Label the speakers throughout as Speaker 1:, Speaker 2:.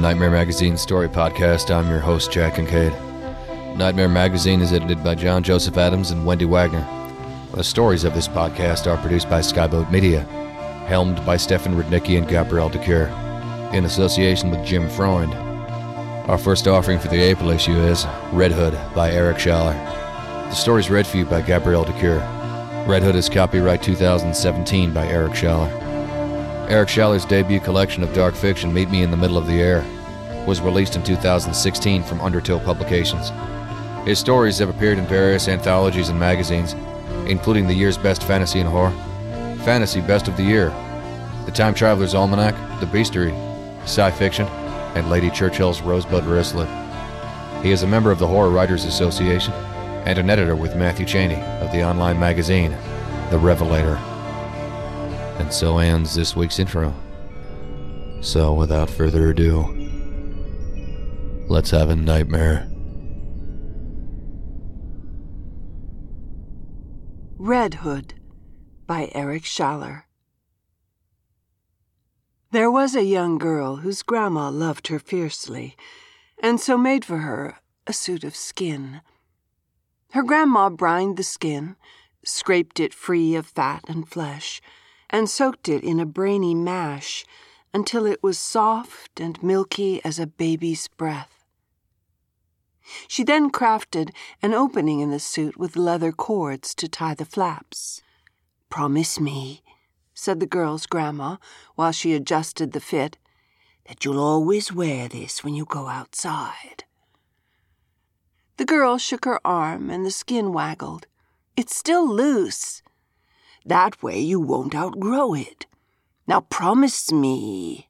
Speaker 1: Nightmare Magazine Story Podcast. I'm your host, Jack Kincaid. Nightmare Magazine is edited by John Joseph Adams and Wendy Wagner. The stories of this podcast are produced by Skyboat Media, helmed by Stefan Rudnicki and Gabrielle DeCure, in association with Jim Freund. Our first offering for the April issue is Red Hood by Eric Schaller. The story is read for you by Gabrielle DeCure. Red Hood is copyright 2017 by Eric Schaller. Eric Schaller's debut collection of dark fiction, Meet Me in the Middle of the Air, was released in 2016 from Undertow Publications. His stories have appeared in various anthologies and magazines, including the year's Best Fantasy and Horror, Fantasy Best of the Year, The Time Traveler's Almanac, The Beastery, Sci-Fiction, and Lady Churchill's Rosebud Wristlet. He is a member of the Horror Writers Association and an editor with Matthew Cheney of the online magazine, The Revelator. And so ends this week's intro. So without further ado, let's have a nightmare.
Speaker 2: Red Hood by Eric Schaller. There was a young girl whose grandma loved her fiercely, and so made for her a suit of skin. Her grandma brined the skin, scraped it free of fat and flesh, and soaked it in a brainy mash until it was soft and milky as a baby's breath. She then crafted an opening in the suit with leather cords to tie the flaps. "Promise me," said the girl's grandma while she adjusted the fit, "that you'll always wear this when you go outside." The girl shook her arm and the skin waggled. "It's still loose." "That way you won't outgrow it. Now promise me."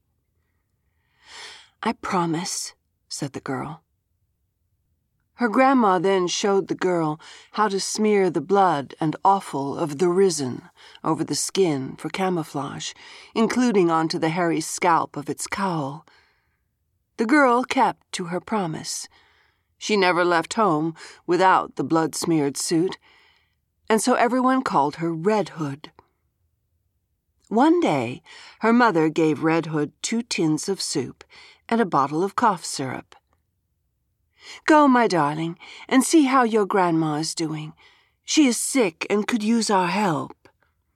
Speaker 2: "I promise," said the girl. Her grandma then showed the girl how to smear the blood and offal of the Risen over the skin for camouflage, including onto the hairy scalp of its cowl. The girl kept to her promise. She never left home without the blood-smeared suit, and so everyone called her Red Hood. One day, her mother gave Red Hood 2 tins of soup and a bottle of cough syrup. "Go, my darling, and see how your grandma is doing. She is sick and could use our help."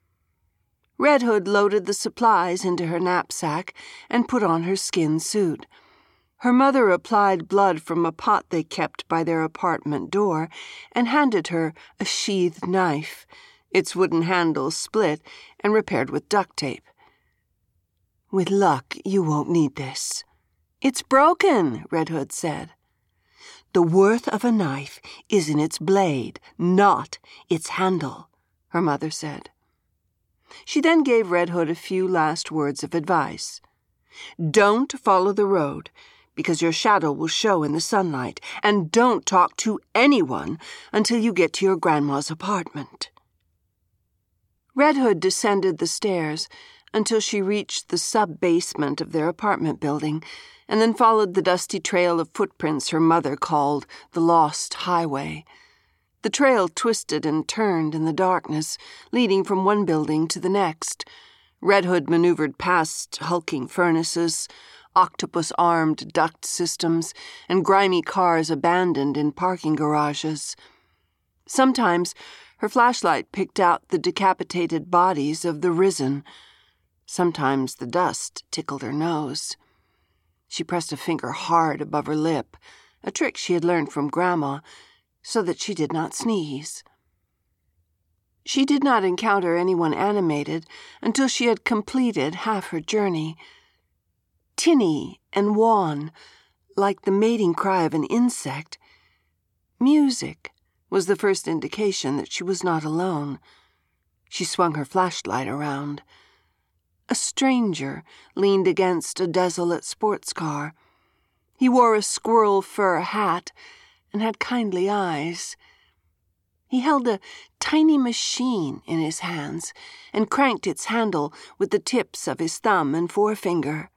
Speaker 2: Red Hood loaded the supplies into her knapsack and put on her skin suit. Her mother applied blood from a pot they kept by their apartment door and handed her a sheathed knife, its wooden handle split and repaired with duct tape. "With luck, you won't need this." "It's broken," Red Hood said. "The worth of a knife is in its blade, not its handle," her mother said. She then gave Red Hood a few last words of advice. "Don't follow the road, because your shadow will show in the sunlight, and don't talk to anyone until you get to your grandma's apartment." Red Hood descended the stairs until she reached the sub-basement of their apartment building, and then followed the dusty trail of footprints her mother called the Lost Highway. The trail twisted and turned in the darkness, leading from one building to the next. Red Hood maneuvered past hulking furnaces, octopus-armed duct systems, and grimy cars abandoned in parking garages. Sometimes her flashlight picked out the decapitated bodies of the Risen. Sometimes the dust tickled her nose. She pressed a finger hard above her lip, a trick she had learned from Grandma, so that she did not sneeze. She did not encounter anyone animated until she had completed half her journey. Tinny and wan, like the mating cry of an insect. Music was the first indication that she was not alone. She swung her flashlight around. A stranger leaned against a desolate sports car. He wore a squirrel fur hat and had kindly eyes. He held a tiny machine in his hands and cranked its handle with the tips of his thumb and forefinger.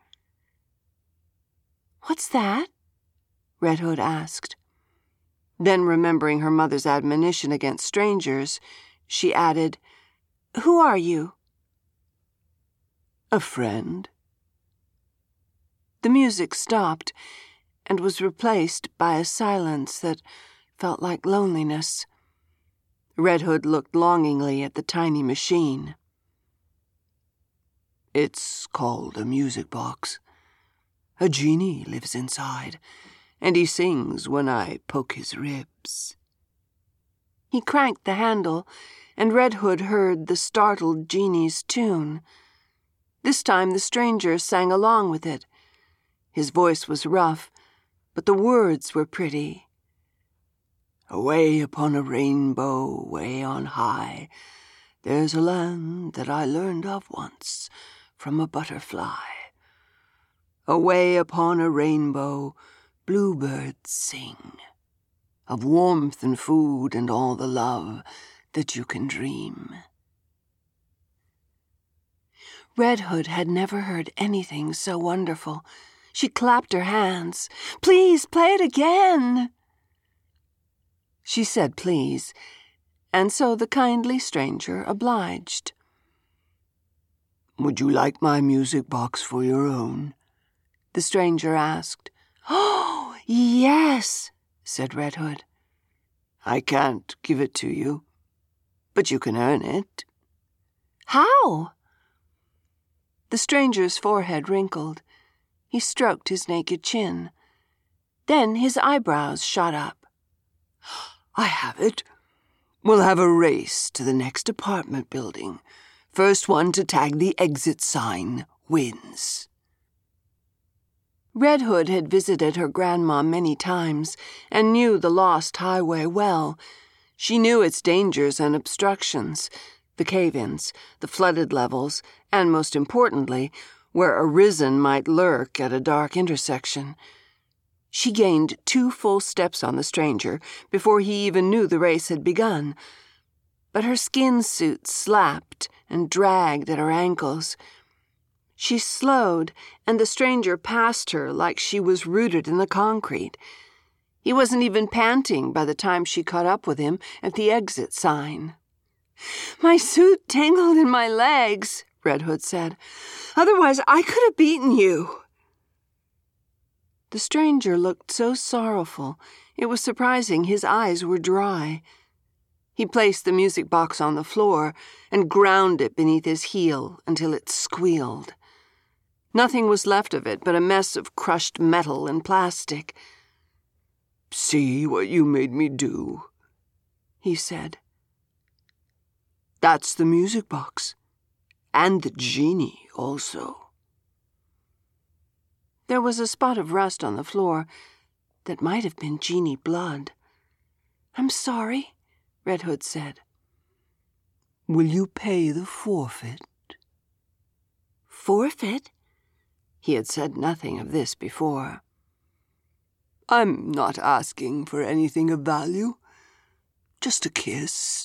Speaker 2: "What's that?" Red Hood asked. Then, remembering her mother's admonition against strangers, she added, "Who are you?" "A friend." The music stopped and was replaced by a silence that felt like loneliness. Red Hood looked longingly at the tiny machine. "It's called a music box. A genie lives inside, and he sings when I poke his ribs." He cranked the handle, and Red Hood heard the startled genie's tune. This time the stranger sang along with it. His voice was rough, but the words were pretty. "Away upon a rainbow, way on high, there's a land that I learned of once from a butterfly. Away upon a rainbow, bluebirds sing, of warmth and food and all the love that you can dream." Red Hood had never heard anything so wonderful. She clapped her hands. "Please, play it again." She said please, and so the kindly stranger obliged. "Would you like my music box for your own?" the stranger asked. "Oh, yes," said Red Hood. "I can't give it to you, but you can earn it." "How?" The stranger's forehead wrinkled. He stroked his naked chin. Then his eyebrows shot up. "I have it. We'll have a race to the next apartment building. First one to tag the exit sign wins." Red Hood had visited her grandma many times and knew the lost highway well. She knew its dangers and obstructions, the cave-ins, the flooded levels, and, most importantly, where a risen might lurk at a dark intersection. She gained 2 full steps on the stranger before he even knew the race had begun. But her skin suit slapped and dragged at her ankles. She slowed, and the stranger passed her like she was rooted in the concrete. He wasn't even panting by the time she caught up with him at the exit sign. "My suit tangled in my legs," Red Hood said. "Otherwise I could have beaten you." The stranger looked so sorrowful, it was surprising his eyes were dry. He placed the music box on the floor and ground it beneath his heel until it squealed. Nothing was left of it but a mess of crushed metal and plastic. "See what you made me do," he said. "That's the music box. And the genie, also." There was a spot of rust on the floor that might have been genie blood. "I'm sorry," Red Hood said. "Will you pay the forfeit?" "Forfeit?" He had said nothing of this before. "I'm not asking for anything of value. Just a kiss."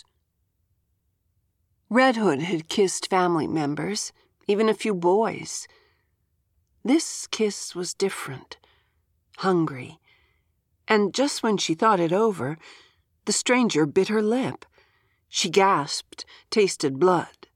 Speaker 2: Red Hood had kissed family members, even a few boys. This kiss was different, hungry, and just when she thought it over, the stranger bit her lip. She gasped, tasted blood.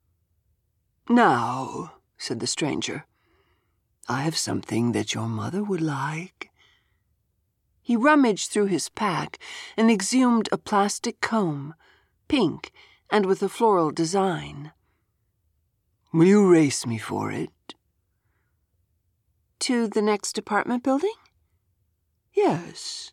Speaker 2: "Now," said the stranger, "I have something that your mother would like." He rummaged through his pack and exhumed a plastic comb, pink and with a floral design. "Will you race me for it?" "To the next apartment building?" "Yes."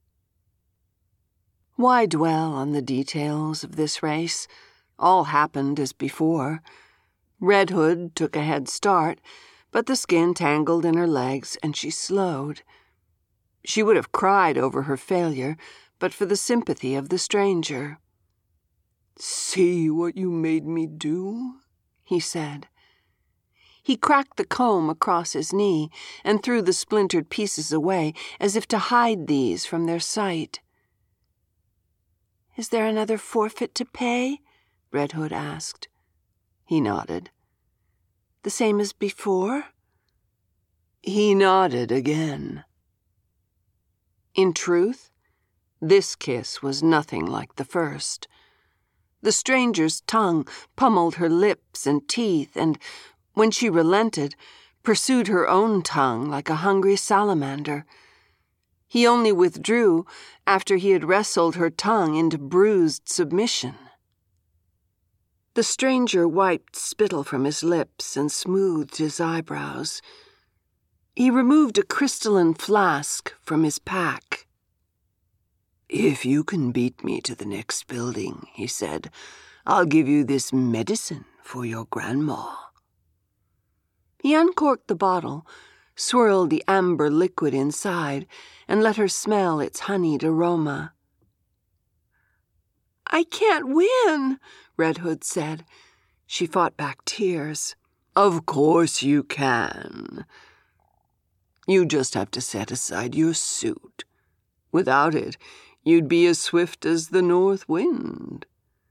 Speaker 2: Why dwell on the details of this race? All happened as before. Red Hood took a head start, but the skin tangled in her legs and she slowed. She would have cried over her failure, but for the sympathy of the stranger. "See what you made me do?" he said. He cracked the comb across his knee and threw the splintered pieces away as if to hide these from their sight. "Is there another forfeit to pay?" Red Hood asked. He nodded. "The same as before?" He nodded again. In truth, this kiss was nothing like the first. The stranger's tongue pummeled her lips and teeth, and, when she relented, pursued her own tongue like a hungry salamander. He only withdrew after he had wrestled her tongue into bruised submission. The stranger wiped spittle from his lips and smoothed his eyebrows. He removed a crystalline flask from his pack. "If you can beat me to the next building," he said, "I'll give you this medicine for your grandma." He uncorked the bottle, swirled the amber liquid inside, and let her smell its honeyed aroma. "I can't win," Red Hood said. She fought back tears. "Of course you can. You just have to set aside your suit. Without it, you'd be as swift as the north wind."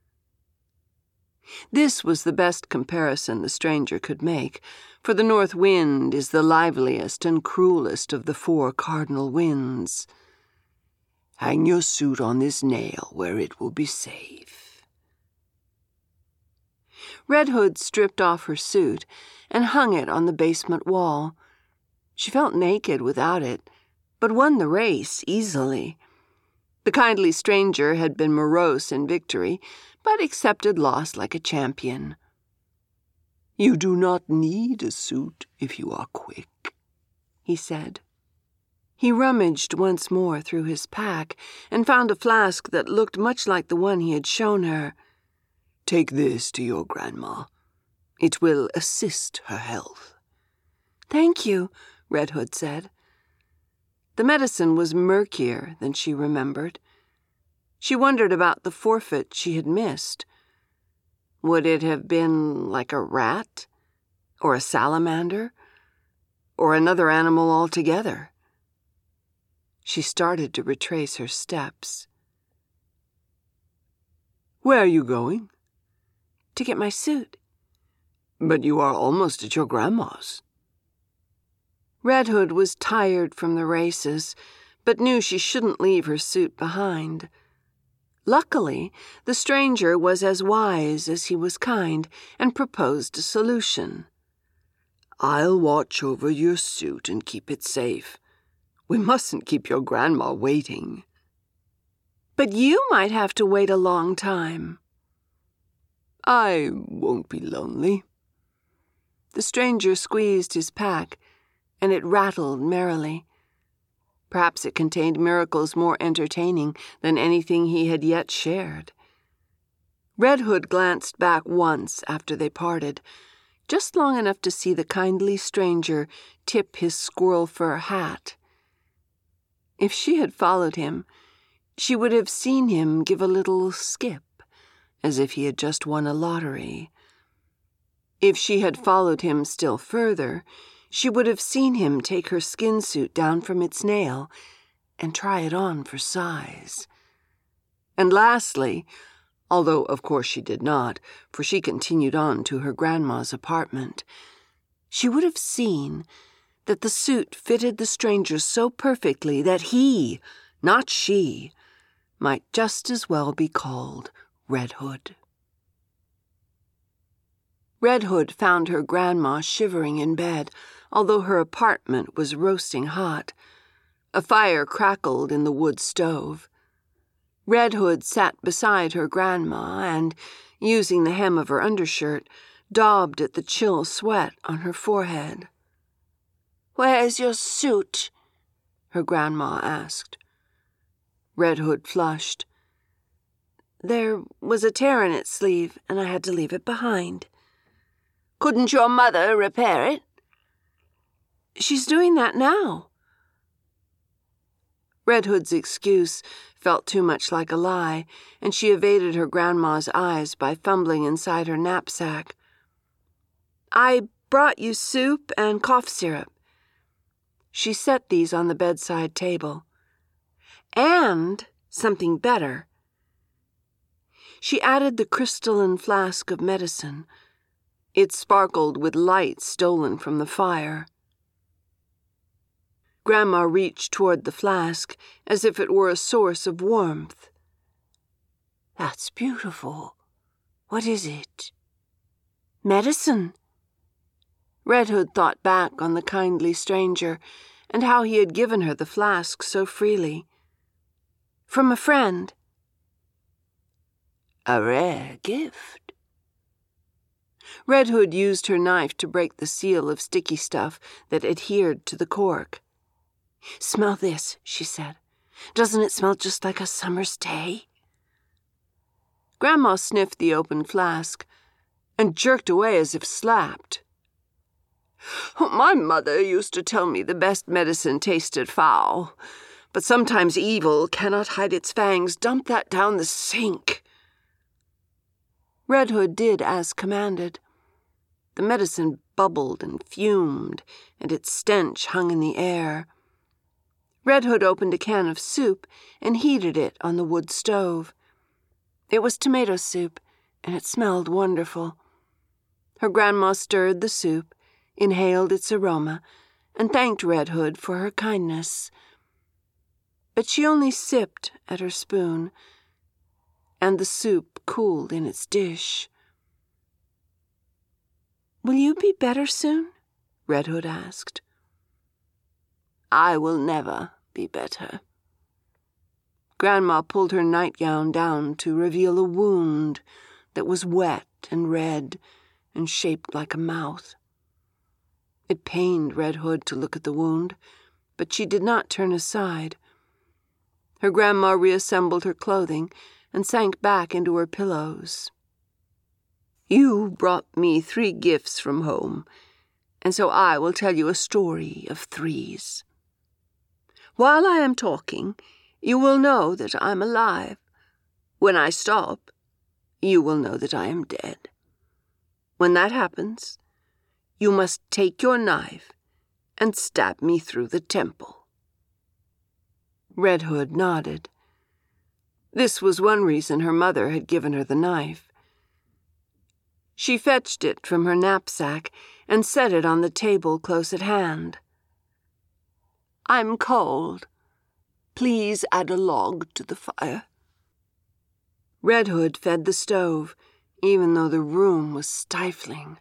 Speaker 2: This was the best comparison the stranger could make, for the north wind is the liveliest and cruelest of the 4 cardinal winds. "Hang your suit on this nail where it will be safe." Red Hood stripped off her suit and hung it on the basement wall. She felt naked without it, but won the race easily. The kindly stranger had been morose in victory, but accepted loss like a champion. "You do not need a suit if you are quick," he said. He rummaged once more through his pack and found a flask that looked much like the one he had shown her. "Take this to your grandma. It will assist her health." "Thank you," Red Hood said. The medicine was murkier than she remembered. She wondered about the forfeit she had missed. Would it have been like a rat, or a salamander, or another animal altogether? She started to retrace her steps. "Where are you going?" "To get my suit." "But you are almost at your grandma's." Red Hood was tired from the races, but knew she shouldn't leave her suit behind. Luckily, the stranger was as wise as he was kind and proposed a solution. "I'll watch over your suit and keep it safe. We mustn't keep your grandma waiting." "But you might have to wait a long time." "I won't be lonely." The stranger squeezed his pack, and it rattled merrily. Perhaps it contained miracles more entertaining than anything he had yet shared. Red Hood glanced back once after they parted, just long enough to see the kindly stranger tip his squirrel fur hat. If she had followed him, she would have seen him give a little skip, as if he had just won a lottery. If she had followed him still further, she would have seen him take her skin suit down from its nail and try it on for size. And lastly, although of course she did not, for she continued on to her grandma's apartment, she would have seen that the suit fitted the stranger so perfectly that he, not she, might just as well be called Red Hood. Red Hood found her grandma shivering in bed, although her apartment was roasting hot. A fire crackled in the wood stove. Red Hood sat beside her grandma and, using the hem of her undershirt, daubed at the chill sweat on her forehead. "Where's your suit?" her grandma asked. Red Hood flushed. "There was a tear in its sleeve, and I had to leave it behind." "Couldn't your mother repair it?" "She's doing that now." Red Hood's excuse felt too much like a lie, and she evaded her grandma's eyes by fumbling inside her knapsack. "I brought you soup and cough syrup." She set these on the bedside table. "And something better." She added the crystalline flask of medicine. It sparkled with light stolen from the fire. Grandma reached toward the flask as if it were a source of warmth. "That's beautiful. What is it?" "Medicine." Red Hood thought back on the kindly stranger and how he had given her the flask so freely. From a friend. A rare gift. Red Hood used her knife to break the seal of sticky stuff that adhered to the cork. "Smell this," she said. "Doesn't it smell just like a summer's day?" Grandma sniffed the open flask and jerked away as if slapped. "My mother used to tell me the best medicine tasted foul, but sometimes evil cannot hide its fangs. Dump that down the sink." Red Hood did as commanded. The medicine bubbled and fumed, and its stench hung in the air. Red Hood opened a can of soup and heated it on the wood stove. It was tomato soup, and it smelled wonderful. Her grandma stirred the soup, inhaled its aroma, and thanked Red Hood for her kindness. But she only sipped at her spoon, and the soup cooled in its dish. "Will you be better soon?" Red Hood asked. "I will never be better." Grandma pulled her nightgown down to reveal a wound that was wet and red and shaped like a mouth. It pained Red Hood to look at the wound, but she did not turn aside. Her grandma reassembled her clothing and sank back into her pillows. "You brought me 3 gifts from home, and so I will tell you a story of 3s. While I am talking, you will know that I'm alive. When I stop, you will know that I am dead. When that happens, you must take your knife and stab me through the temple." Red Hood nodded. This was one reason her mother had given her the knife. She fetched it from her knapsack and set it on the table close at hand. "I'm cold. Please add a log to the fire." Red Hood fed the stove, even though the room was stifling.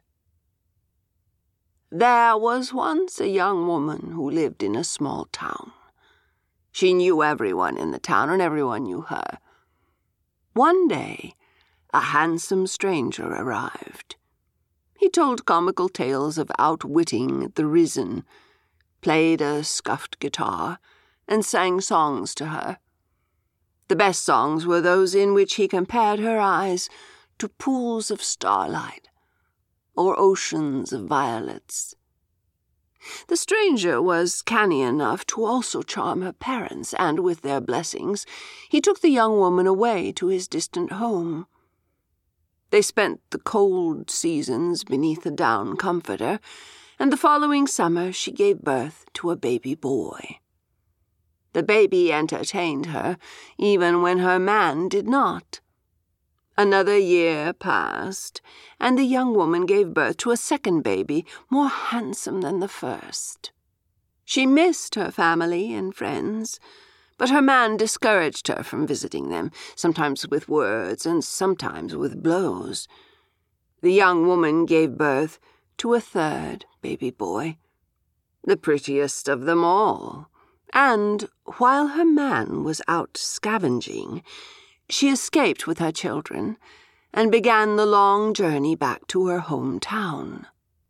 Speaker 2: "There was once a young woman who lived in a small town. She knew everyone in the town, and everyone knew her. One day, a handsome stranger arrived. He told comical tales of outwitting the risen, played a scuffed guitar, and sang songs to her. The best songs were those in which he compared her eyes to pools of starlight or oceans of violets. The stranger was canny enough to also charm her parents, and with their blessings, he took the young woman away to his distant home. They spent the cold seasons beneath a down comforter, and the following summer she gave birth to a baby boy. The baby entertained her, even when her man did not. Another year passed, and the young woman gave birth to a second baby, more handsome than the first. She missed her family and friends, but her man discouraged her from visiting them, sometimes with words and sometimes with blows. The young woman gave birth to a third baby boy, the prettiest of them all, and while her man was out scavenging, she escaped with her children and began the long journey back to her hometown.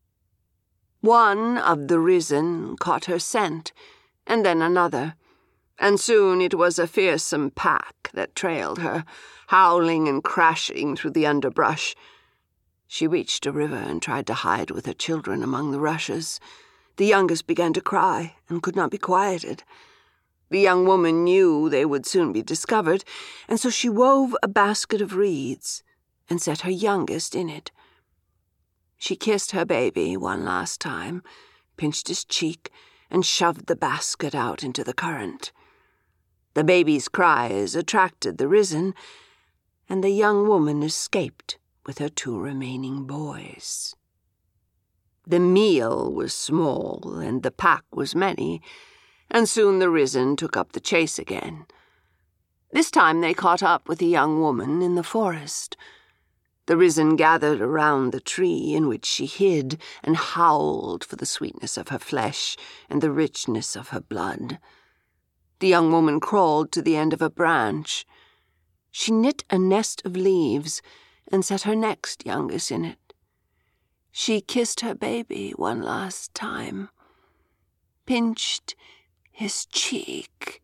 Speaker 2: One of the risen caught her scent, and then another, and soon it was a fearsome pack that trailed her, howling and crashing through the underbrush. She reached a river and tried to hide with her children among the rushes. The youngest began to cry and could not be quieted. The young woman knew they would soon be discovered, and so she wove a basket of reeds and set her youngest in it. She kissed her baby one last time, pinched his cheek, and shoved the basket out into the current. The baby's cries attracted the risen, and the young woman escaped with her 2 remaining boys. The meal was small, and the pack was many, and soon the risen took up the chase again. This time they caught up with the young woman in the forest. The Risen gathered around the tree in which she hid and howled for the sweetness of her flesh and the richness of her blood. The young woman crawled to the end of a branch. She knit a nest of leaves and set her next youngest in it. She kissed her baby one last time, pinched his cheek.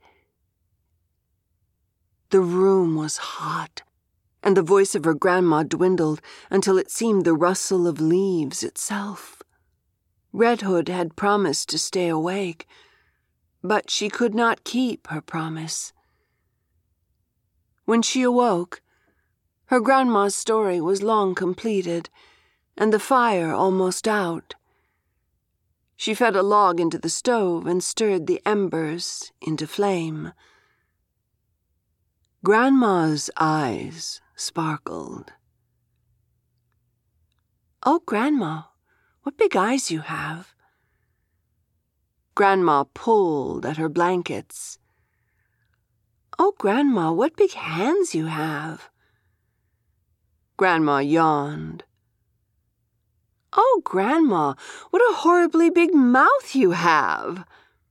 Speaker 2: The room was hot, and the voice of her grandma dwindled until it seemed the rustle of leaves itself. Red Hood had promised to stay awake, but she could not keep her promise. When she awoke, her grandma's story was long completed, and the fire almost out. She fed a log into the stove and stirred the embers into flame. Grandma's eyes sparkled. "Oh, Grandma, what big eyes you have." Grandma pulled at her blankets. "Oh, Grandma, what big hands you have." Grandma yawned. "Oh, Grandma, what a horribly big mouth you have."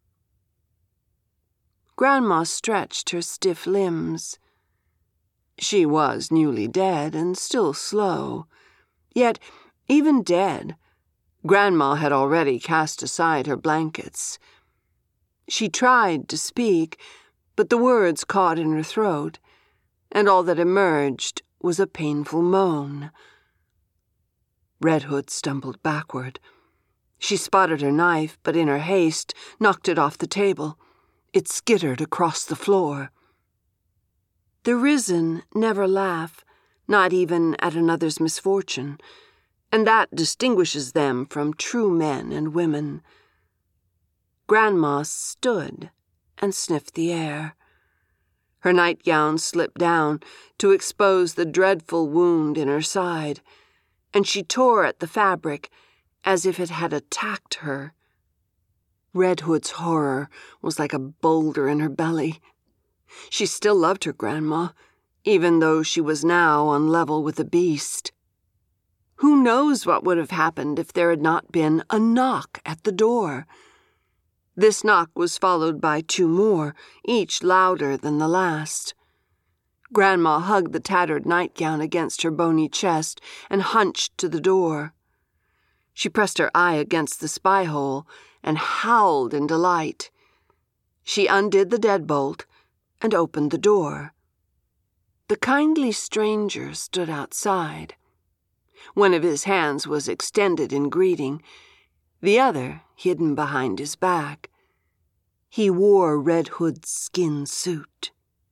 Speaker 2: Grandma stretched her stiff limbs. She was newly dead and still slow. Yet, even dead, Grandma had already cast aside her blankets. She tried to speak, but the words caught in her throat, and all that emerged was a painful moan. Red Hood stumbled backward. She spotted her knife, but in her haste knocked it off the table. It skittered across the floor. The Risen never laugh, not even at another's misfortune, and that distinguishes them from true men and women. Grandma stood and sniffed the air. Her nightgown slipped down to expose the dreadful wound in her side, and she tore at the fabric as if it had attacked her. Red Hood's horror was like a boulder in her belly. She still loved her grandma, even though she was now on level with a beast. Who knows what would have happened if there had not been a knock at the door? This knock was followed by 2 more, each louder than the last. Grandma hugged the tattered nightgown against her bony chest and hunched to the door. She pressed her eye against the spy hole and howled in delight. She undid the deadbolt and opened the door. The kindly stranger stood outside. One of his hands was extended in greeting, the other hidden behind his back. He wore Red Hood's skin suit.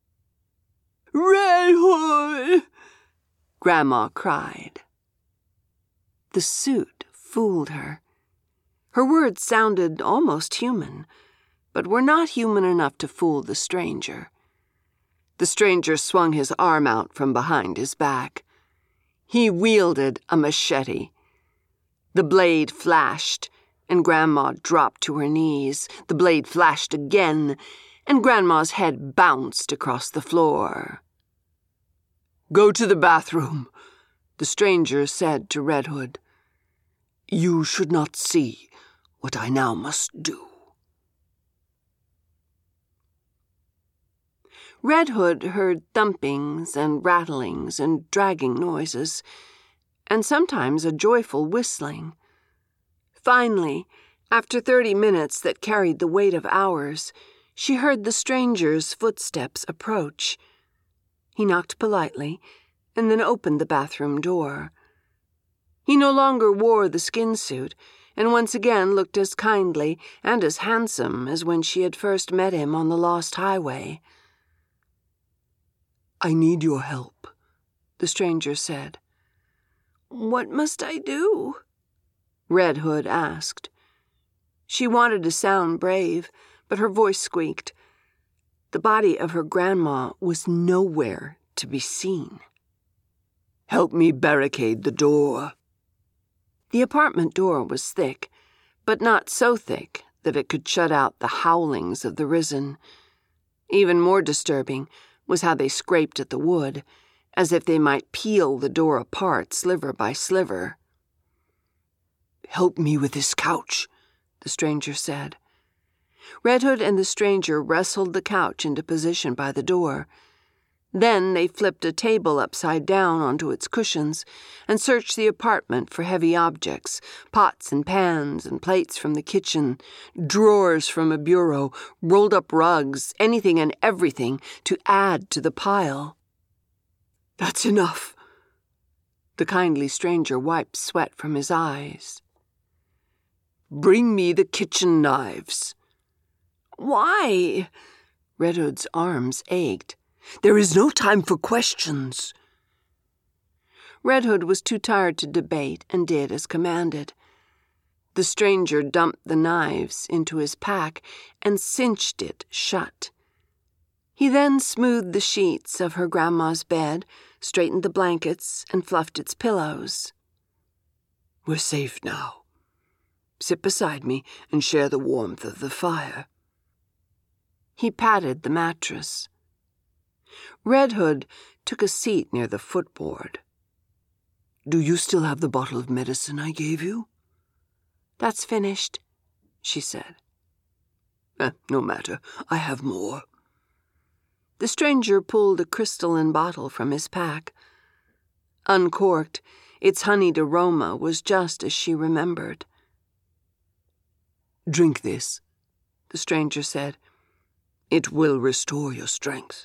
Speaker 2: "Red Hood!" Grandma cried. The suit fooled her. Her words sounded almost human, but were not human enough to fool the stranger. The stranger swung his arm out from behind his back. He wielded a machete. The blade flashed, and Grandma dropped to her knees. The blade flashed again, and Grandma's head bounced across the floor. "Go to the bathroom," the stranger said to Red Hood. "You should not see what I now must do." Red Hood heard thumpings and rattlings and dragging noises, and sometimes a joyful whistling. Finally, after 30 minutes that carried the weight of hours, she heard the stranger's footsteps approach. He knocked politely and then opened the bathroom door. He no longer wore the skin suit and once again looked as kindly and as handsome as when she had first met him on the lost highway. "I need your help," the stranger said. "What must I do?" Red Hood asked. She wanted to sound brave, but her voice squeaked. The body of her grandma was nowhere to be seen. "Help me barricade the door." The apartment door was thick, but not so thick that it could shut out the howlings of the Risen. Even more disturbing was how they scraped at the wood, as if they might peel the door apart sliver by sliver.
Speaker 3: "Help me with this couch," the stranger said.
Speaker 2: Red Hood and the stranger wrestled the couch into position by the door. Then they flipped a table upside down onto its cushions and searched the apartment for heavy objects, pots and pans and plates from the kitchen, drawers from a bureau, rolled-up rugs, anything and everything to add to the pile.
Speaker 3: "That's enough."
Speaker 2: The kindly stranger wiped sweat from his eyes.
Speaker 3: "Bring me the kitchen knives."
Speaker 2: "Why?"
Speaker 3: Red Hood's arms ached. "There is no time for questions."
Speaker 2: Red Hood was too tired to debate and did as commanded. The stranger dumped the knives into his pack and cinched it shut. He then smoothed the sheets of her grandma's bed, straightened the blankets, and fluffed its pillows.
Speaker 3: "We're safe now. Sit beside me and share the warmth of the fire."
Speaker 2: He patted the mattress. Red Hood took a seat near the footboard.
Speaker 3: "Do you still have the bottle of medicine I gave you?"
Speaker 2: "That's finished," she said.
Speaker 3: No matter. I have more."
Speaker 2: The stranger pulled a crystalline bottle from his pack. Uncorked, its honeyed aroma was just as she remembered.
Speaker 3: "Drink this,"
Speaker 2: the stranger said.
Speaker 3: "It will restore your strength."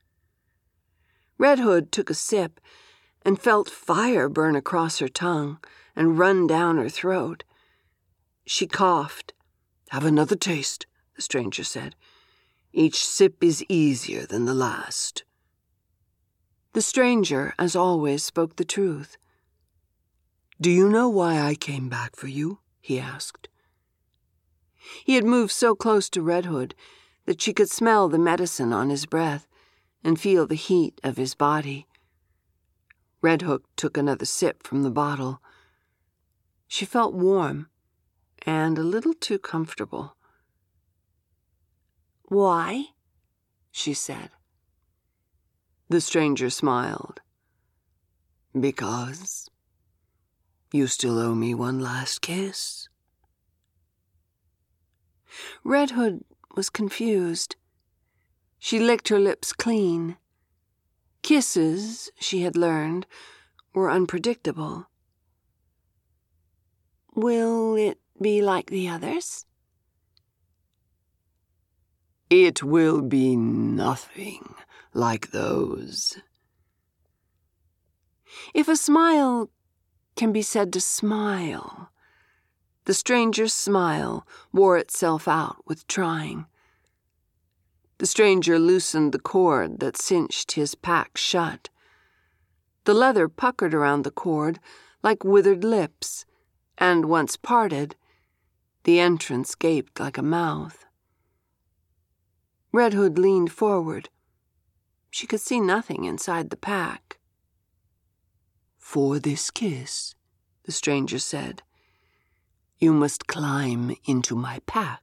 Speaker 2: Red Hood took a sip and felt fire burn across her tongue and run down her throat. She coughed.
Speaker 3: "Have another taste," the stranger said. "Each sip is easier than the last."
Speaker 2: The stranger, as always, spoke the truth.
Speaker 3: "Do you know why I came back for you?" he asked.
Speaker 2: He had moved so close to Red Hood that she could smell the medicine on his breath and feel the heat of his body. Red Hood took another sip from the bottle. She felt warm and a little too comfortable. "Why?" she said.
Speaker 3: The stranger smiled. "Because you still owe me one last kiss."
Speaker 2: Red Hood was confused. She licked her lips clean. Kisses, she had learned, were unpredictable. "Will it be like the others?"
Speaker 3: "It will be nothing like those."
Speaker 2: If a smile can be said to smile, the stranger's smile wore itself out with trying. The stranger loosened the cord that cinched his pack shut. The leather puckered around the cord like withered lips, and once parted, the entrance gaped like a mouth. Red Hood leaned forward. She could see nothing inside the pack.
Speaker 3: "For this kiss," the stranger said, "you must climb into my pack."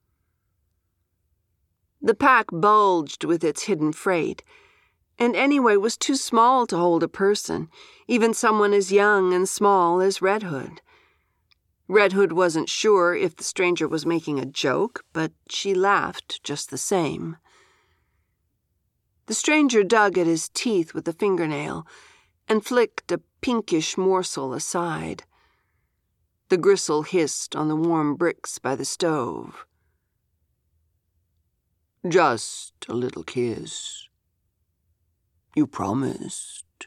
Speaker 2: The pack bulged with its hidden freight, and anyway was too small to hold a person, even someone as young and small as Red Hood. Red Hood wasn't sure if the stranger was making a joke, but she laughed just the same. The stranger dug at his teeth with a fingernail and flicked a pinkish morsel aside. The gristle hissed on the warm bricks by the stove.
Speaker 3: "Just a little kiss. You promised."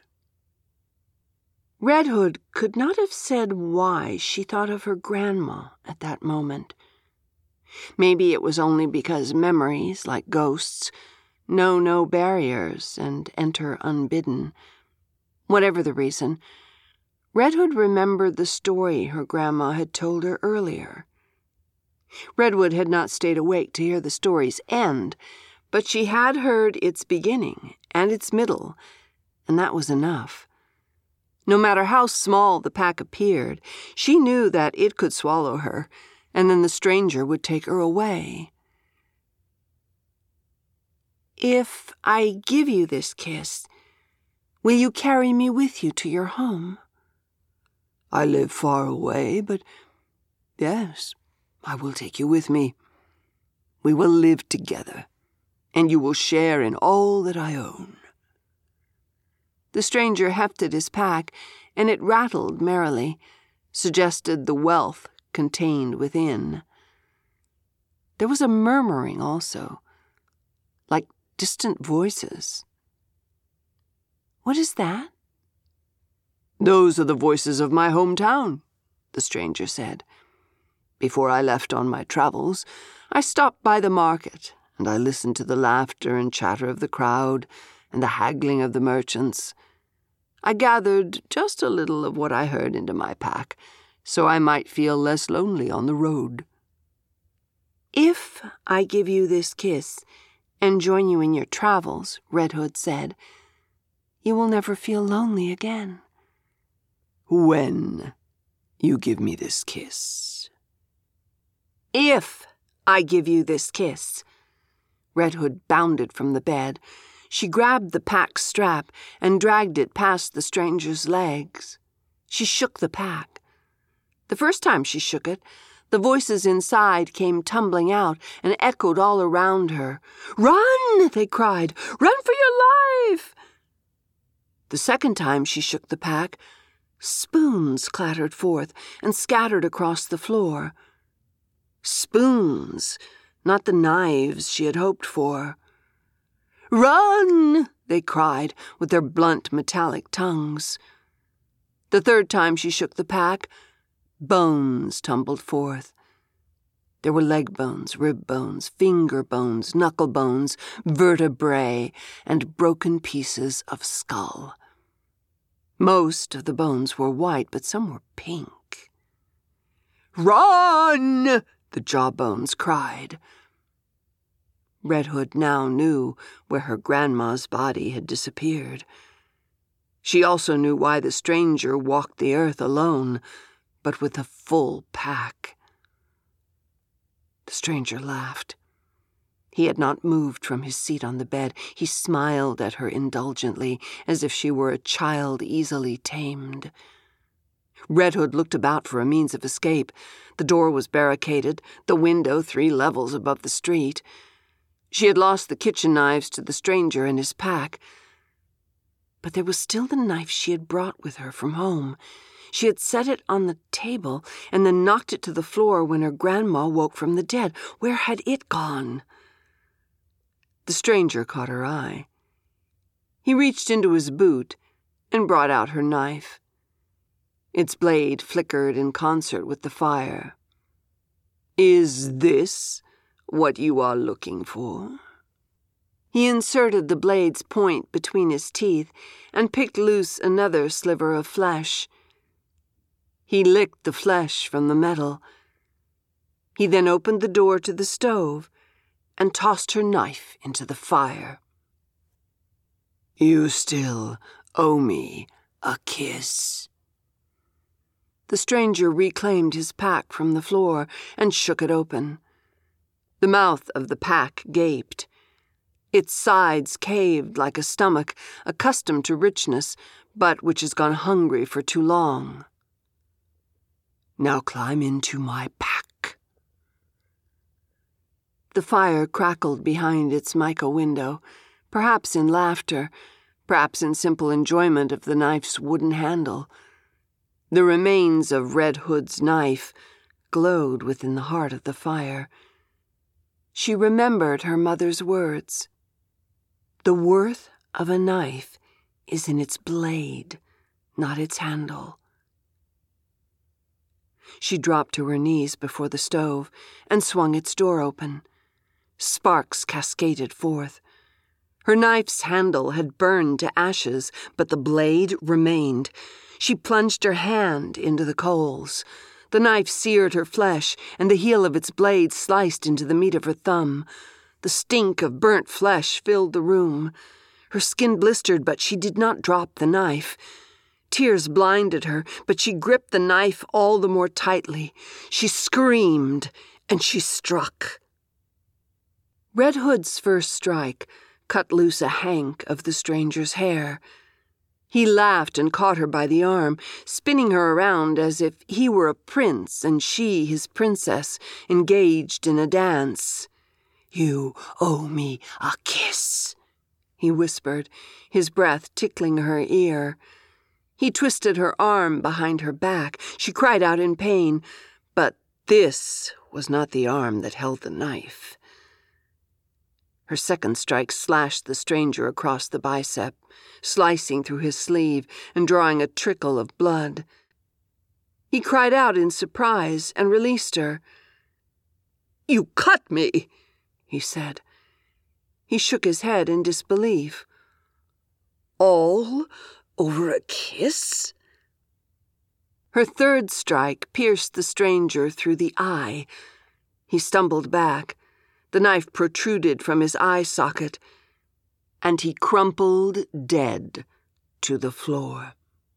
Speaker 2: Red Hood could not have said why she thought of her grandma at that moment. Maybe it was only because memories, like ghosts, know no barriers and enter unbidden. Whatever the reason, Red Hood remembered the story her grandma had told her earlier. Redwood had not stayed awake to hear the story's end, but she had heard its beginning and its middle, and that was enough. No matter how small the pack appeared, she knew that it could swallow her, and then the stranger would take her away. "If I give you this kiss, Will you carry me with you to your home?
Speaker 3: I live far away, but yes, I will take you with me. We will live together, and you will share in all that I own."
Speaker 2: The stranger hefted his pack, and it rattled merrily, suggested the wealth contained within. There was a murmuring also, like distant voices. "What is that?"
Speaker 3: "Those are the voices of my hometown," the stranger said. "Before I left on my travels, I stopped by the market, and I listened to the laughter and chatter of the crowd and the haggling of the merchants. I gathered just a little of what I heard into my pack, so I might feel less lonely on the road."
Speaker 2: "If I give you this kiss and join you in your travels," Red Hood said, "you will never feel lonely again."
Speaker 3: "When you give me this kiss."
Speaker 2: "If I give you this kiss." Red Hood bounded from the bed. She grabbed the pack strap and dragged it past the stranger's legs. She shook the pack. The first time she shook it, the voices inside came tumbling out and echoed all around her. "Run!" they cried. "Run for your life!" The second time she shook the pack, spoons clattered forth and scattered across the floor. Spoons, not the knives she had hoped for. "Run!" they cried with their blunt metallic tongues. The third time she shook the pack, bones tumbled forth. There were leg bones, rib bones, finger bones, knuckle bones, vertebrae, and broken pieces of skull. Most of the bones were white, but some were pink. "Run!" the jawbones cried. Red Hood now knew where her grandma's body had disappeared. She also knew why the stranger walked the earth alone, but with a full pack. The stranger laughed. He had not moved from his seat on the bed. He smiled at her indulgently, as if she were a child easily tamed. Red Hood looked about for a means of escape. The door was barricaded, the window 3 levels above the street. She had lost the kitchen knives to the stranger and his pack. But there was still the knife she had brought with her from home. She had set it on the table and then knocked it to the floor when her grandma woke from the dead. Where had it gone? The stranger caught her eye. He reached into his boot and brought out her knife. Its blade flickered in concert with the fire. "Is this what you are looking for?" He inserted the blade's point between his teeth and picked loose another sliver of flesh. He licked the flesh from the metal. He then opened the door to the stove and tossed her knife into the fire. "You still owe me a kiss." The stranger reclaimed his pack from the floor and shook it open. The mouth of the pack gaped. Its sides caved like a stomach accustomed to richness, but which has gone hungry for too long. "Now climb into my pack." The fire crackled behind its mica window, perhaps in laughter, perhaps in simple enjoyment of the knife's wooden handle. The remains of Red Hood's knife glowed within the heart of the fire. She remembered her mother's words. The worth of a knife is in its blade, not its handle. She dropped to her knees before the stove and swung its door open. Sparks cascaded forth. Her knife's handle had burned to ashes, but the blade remained. She plunged her hand into the coals. The knife seared her flesh, and the heel of its blade sliced into the meat of her thumb. The stink of burnt flesh filled the room. Her skin blistered, but she did not drop the knife. Tears blinded her, but she gripped the knife all the more tightly. She screamed, and she struck. Red Hood's first strike cut loose a hank of the stranger's hair. He laughed and caught her by the arm, spinning her around as if he were a prince and she his princess, engaged in a dance. "You owe me a kiss," he whispered, his breath tickling her ear. He twisted her arm behind her back. She cried out in pain, but this was not the arm that held the knife. Her second strike slashed the stranger across the bicep, slicing through his sleeve and drawing a trickle of blood. He cried out in surprise and released her. "You cut me," he said. He shook his head in disbelief. "All over a kiss?" Her third strike pierced the stranger through the eye. He stumbled back. The knife protruded from his eye socket, and he crumpled dead to the floor.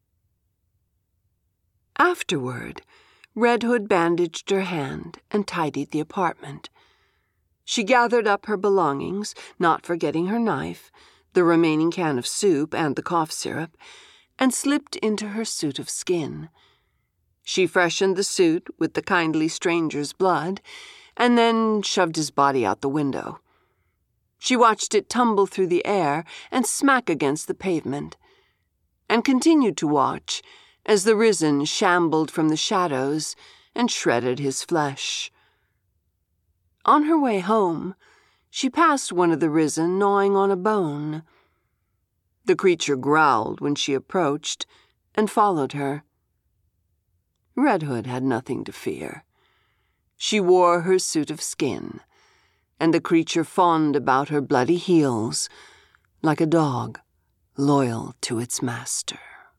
Speaker 2: Afterward, Red Hood bandaged her hand and tidied the apartment. She gathered up her belongings, not forgetting her knife, the remaining can of soup, and the cough syrup, and slipped into her suit of skin. She freshened the suit with the kindly stranger's blood, and then shoved his body out the window. She watched it tumble through the air and smack against the pavement, and continued to watch as the Risen shambled from the shadows and shredded his flesh. On her way home, she passed one of the Risen gnawing on a bone. The creature growled when she approached and followed her. Red Hood had nothing to fear. She wore her suit of skin, and the creature fawned about her bloody heels like a dog loyal to its master.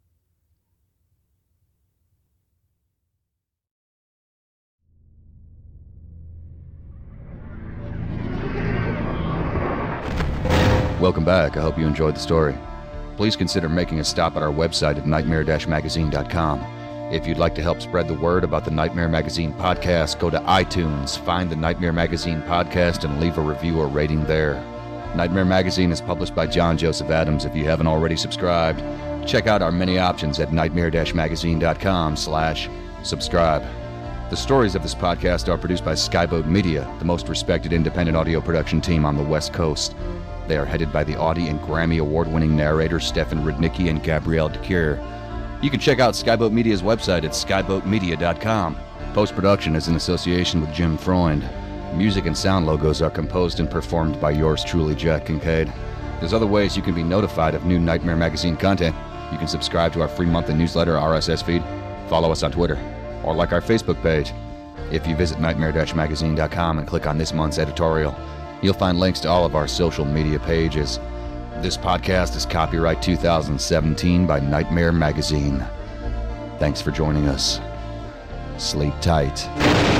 Speaker 1: Welcome back. I hope you enjoyed the story. Please consider making a stop at our website at nightmare-magazine.com. If you'd like to help spread the word about the Nightmare Magazine podcast, go to iTunes, find the Nightmare Magazine podcast, and leave a review or rating there. Nightmare Magazine is published by John Joseph Adams. If you haven't already subscribed, check out our many options at nightmare-magazine.com/subscribe. The stories of this podcast are produced by Skyboat Media, the most respected independent audio production team on the West Coast. They are headed by the Audie and Grammy award-winning narrators Stefan Rudnicki and Gabrielle DeCure. You can check out Skyboat Media's website at skyboatmedia.com. Post-production is in association with Jim Freund. Music and sound logos are composed and performed by yours truly, Jack Kincaid. There's other ways you can be notified of new Nightmare Magazine content. You can subscribe to our free monthly newsletter RSS feed, follow us on Twitter, or like our Facebook page. If you visit nightmare-magazine.com and click on this month's editorial, you'll find links to all of our social media pages. This podcast is copyright 2017 by Nightmare Magazine. Thanks for joining us. Sleep tight.